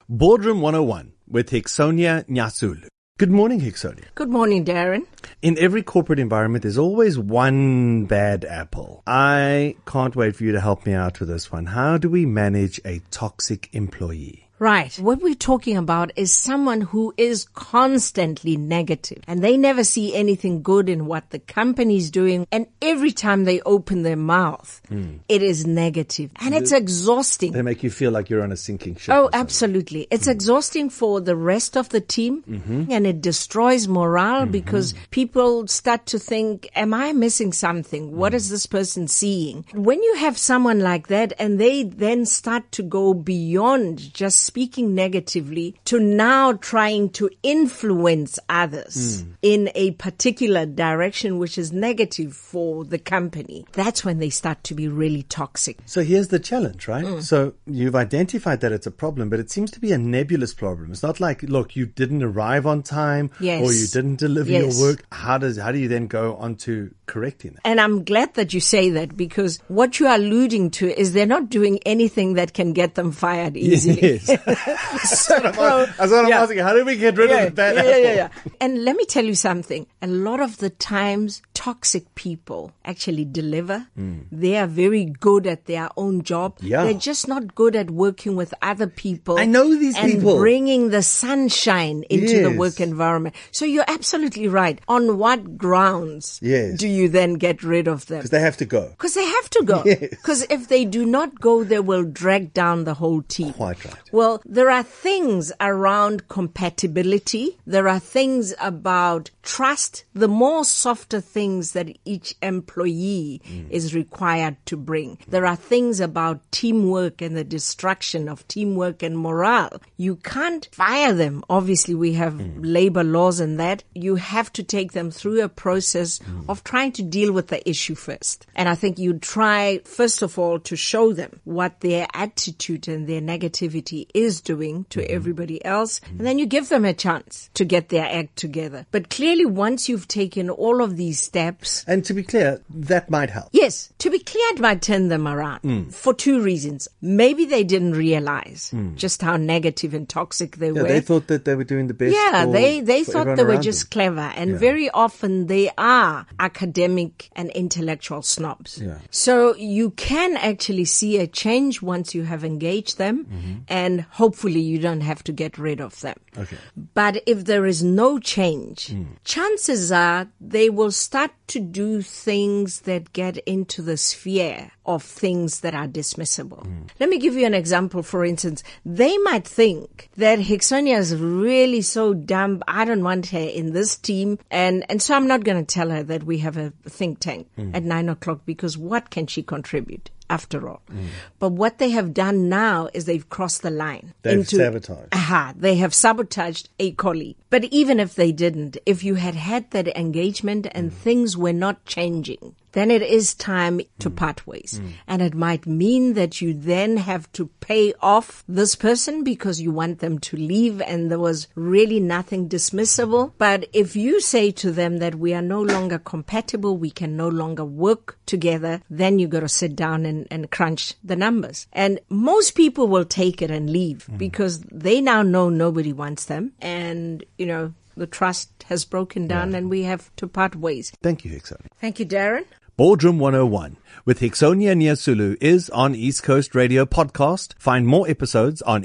Boardroom 101 with Hixonia Nyasulu. Good morning, Hixonia. Good morning, Darren. In every corporate environment, there's always one bad apple. I can't wait for you to help me out with this one. How do we manage a toxic employee? Right. What we're talking about is someone who is constantly negative and they never see anything good in what the company's doing. And every time they open their mouth, it is negative and it's exhausting. They make you feel like you're on a sinking ship. Oh, absolutely. It's exhausting for the rest of the team and it destroys morale because people start to think, am I missing something? What is this person seeing? When you have someone like that and they then start to go beyond just speaking negatively to now trying to influence others in a particular direction which is negative for the company, that's when they start to be really toxic. So here's the challenge, right? So you've identified that it's a problem, but it seems to be a nebulous problem. It's not like, look, you didn't arrive on time or you didn't deliver your work. How do you then go on to correcting it? And I'm glad that you say that because what you are alluding to is they're not doing anything that can get them fired easily. Yes. That's what I'm asking. How do we get rid of the bad apple? And let me tell you something. A lot of the times, toxic people actually deliver. They are very good at their own job. Yeah. They're just not good at working with other people. I know these people. And bringing the sunshine into the work environment. So you're absolutely right. On what grounds do you then get rid of them? Because they have to go. Because they have to go. Because if they do not go, they will drag down the whole team. Quite right. Well, there are things around compatibility. There are things about trust, the more softer things that each employee is required to bring. There are things about teamwork and the destruction of teamwork and morale. You can't fire them. Obviously, we have labor laws and that. You have to take them through a process of trying to deal with the issue first. And I think you try, first of all, to show them what their attitude and their negativity is doing to everybody else. And then you give them a chance to get their act together. But clearly, once you've taken all of these steps... And to be clear, that might help. Yes. To be clear, it might turn them around for two reasons. Maybe they didn't realize just how negative and toxic they were. They thought that they were doing the best. Yeah, they thought they were just clever. And very often they are academic and intellectual snobs. Yeah. So you can actually see a change once you have engaged them and hopefully you don't have to get rid of them. Okay. But if there is no change, chances are they will start to do things that get into the sphere of things that are dismissible. Let me give you an example. For instance, they might think that Hixonia is really so dumb. I don't want her in this team. And so I'm not going to tell her that we have a think tank at 9:00 because what can she contribute? After all. But what they have done now is they've crossed the line. They've sabotaged. They have sabotaged a colleague. But even if they didn't, if you had that engagement and things were not changing, then it is time to part ways. And it might mean that you then have to pay off this person because you want them to leave and there was really nothing dismissible. But if you say to them that we are no longer compatible, we can no longer work together, then you got to sit down and crunch the numbers. And most people will take it and leave because they now know nobody wants them. And, the trust has broken down and we have to part ways. Thank you, Hixonia. Thank you, Darren. Boardroom 101 with Hixonia Nyasulu is on East Coast Radio Podcast. Find more episodes on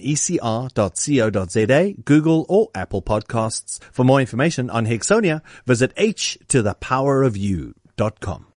ecr.co.za, Google or Apple Podcasts. For more information on Hixonia, visit h2thepowerofu.com.